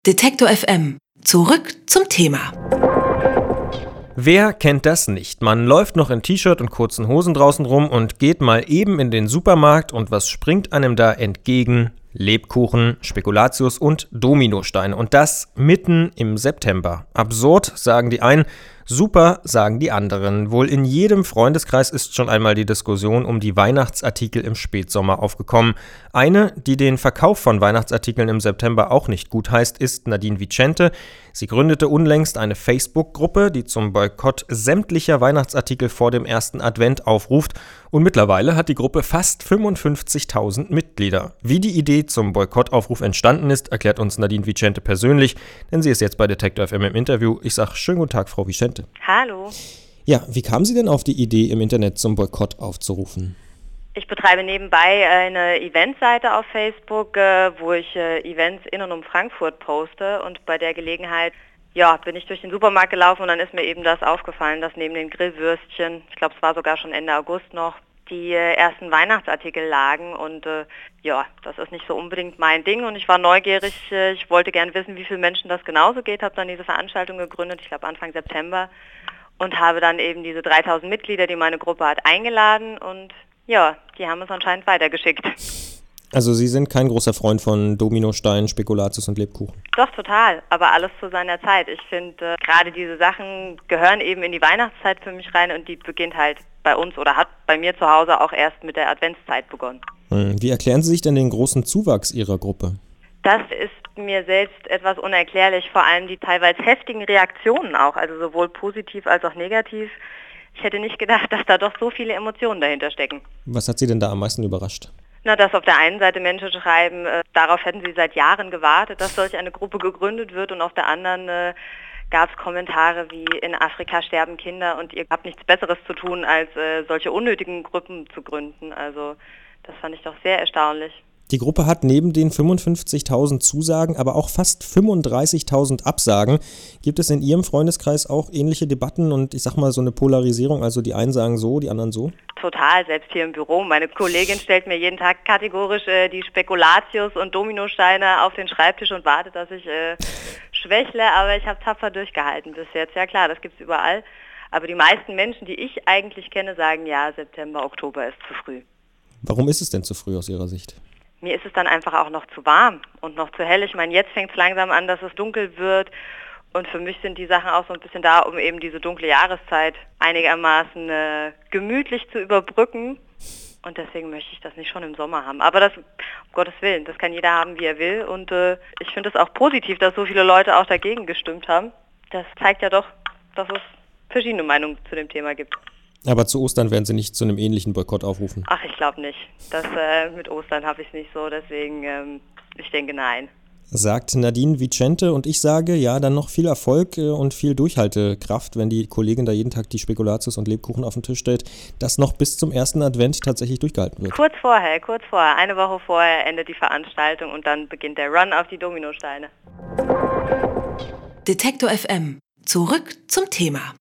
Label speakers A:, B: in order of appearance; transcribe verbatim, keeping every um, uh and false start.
A: Detektor F M. Zurück zum Thema.
B: Wer kennt das nicht? Man läuft noch in T-Shirt und kurzen Hosen draußen rum und geht mal eben in den Supermarkt und was springt einem da entgegen? Lebkuchen, Spekulatius und Dominosteine. Und das mitten im September. Absurd, sagen die einen, super, sagen die anderen. Wohl in jedem Freundeskreis ist schon einmal die Diskussion um die Weihnachtsartikel im Spätsommer aufgekommen. Eine, die den Verkauf von Weihnachtsartikeln im September auch nicht gut heißt, ist Nadine Vicente. Sie gründete unlängst eine Facebook-Gruppe, die zum Boykott sämtlicher Weihnachtsartikel vor dem ersten Advent aufruft. Und mittlerweile hat die Gruppe fast fünfundfünfzigtausend Mitglieder. Wie die Idee zum Boykottaufruf entstanden ist, erklärt uns Nadine Vicente persönlich, denn sie ist jetzt bei Detektor F M im Interview. Ich sage schönen guten Tag, Frau Vicente.
C: Hallo.
B: Ja, wie kam sie denn auf die Idee, im Internet zum Boykott aufzurufen?
C: Ich betreibe nebenbei eine Eventseite auf Facebook, wo ich Events in und um Frankfurt poste, und bei der Gelegenheit ja, bin ich durch den Supermarkt gelaufen und dann ist mir eben das aufgefallen, dass neben den Grillwürstchen, ich glaube es war sogar schon Ende August noch, die äh, ersten Weihnachtsartikel lagen und äh, ja, das ist nicht so unbedingt mein Ding und ich war neugierig, äh, ich wollte gern wissen, wie vielen Menschen das genauso geht, habe dann diese Veranstaltung gegründet, ich glaube Anfang September, und habe dann eben diese dreitausend Mitglieder, die meine Gruppe hat, eingeladen und ja, die haben es anscheinend weitergeschickt.
B: Also Sie sind kein großer Freund von Dominosteinen, Spekulatius und Lebkuchen?
C: Doch, total, aber alles zu seiner Zeit. Ich finde, äh, gerade diese Sachen gehören eben in die Weihnachtszeit für mich rein und die beginnt halt bei uns oder hat bei mir zu Hause auch erst mit der Adventszeit begonnen.
B: Hm. Wie erklären Sie sich denn den großen Zuwachs Ihrer Gruppe?
C: Das ist mir selbst etwas unerklärlich, vor allem die teilweise heftigen Reaktionen auch, also sowohl positiv als auch negativ. Ich hätte nicht gedacht, dass da doch so viele Emotionen dahinter stecken.
B: Was hat Sie denn da am meisten überrascht?
C: Na, dass auf der einen Seite Menschen schreiben, äh, darauf hätten sie seit Jahren gewartet, dass solch eine Gruppe gegründet wird, und auf der anderen äh, gab es Kommentare wie: In Afrika sterben Kinder und ihr habt nichts Besseres zu tun, als äh, solche unnötigen Gruppen zu gründen. Also das fand ich doch sehr erstaunlich.
B: Die Gruppe hat neben den fünfundfünfzigtausend Zusagen aber auch fast fünfunddreißigtausend Absagen. Gibt es in Ihrem Freundeskreis auch ähnliche Debatten und ich sag mal so eine Polarisierung, also die einen sagen so, die anderen so?
C: Total, selbst hier im Büro. Meine Kollegin stellt mir jeden Tag kategorisch äh, die Spekulatius und Dominosteine auf den Schreibtisch und wartet, dass ich äh, schwächle, aber ich habe tapfer durchgehalten bis jetzt. Ja klar, das gibt's überall. Aber die meisten Menschen, die ich eigentlich kenne, sagen, ja, September, Oktober ist zu früh.
B: Warum ist es denn zu früh aus Ihrer Sicht?
C: Mir ist es dann einfach auch noch zu warm und noch zu hell. Ich meine, jetzt fängt es langsam an, dass es dunkel wird. Und für mich sind die Sachen auch so ein bisschen da, um eben diese dunkle Jahreszeit einigermaßen äh, gemütlich zu überbrücken. Und deswegen möchte ich das nicht schon im Sommer haben. Aber das, um Gottes Willen, das kann jeder haben, wie er will. Und äh, ich finde es auch positiv, dass so viele Leute auch dagegen gestimmt haben. Das zeigt ja doch, dass es verschiedene Meinungen zu dem Thema gibt.
B: Aber zu Ostern werden Sie nicht zu einem ähnlichen Boykott aufrufen?
C: Ach, ich glaube nicht. Das, äh, mit Ostern habe ich es nicht so, deswegen, ähm, ich denke nein.
B: Sagt Nadine Vicente, und ich sage, ja, dann noch viel Erfolg und viel Durchhaltekraft, wenn die Kollegin da jeden Tag die Spekulatius und Lebkuchen auf den Tisch stellt, dass noch bis zum ersten Advent tatsächlich durchgehalten wird.
C: Kurz vorher, kurz vorher, eine Woche vorher endet die Veranstaltung und dann beginnt der Run auf die Dominosteine.
A: Detektor F M. Zurück zum Thema.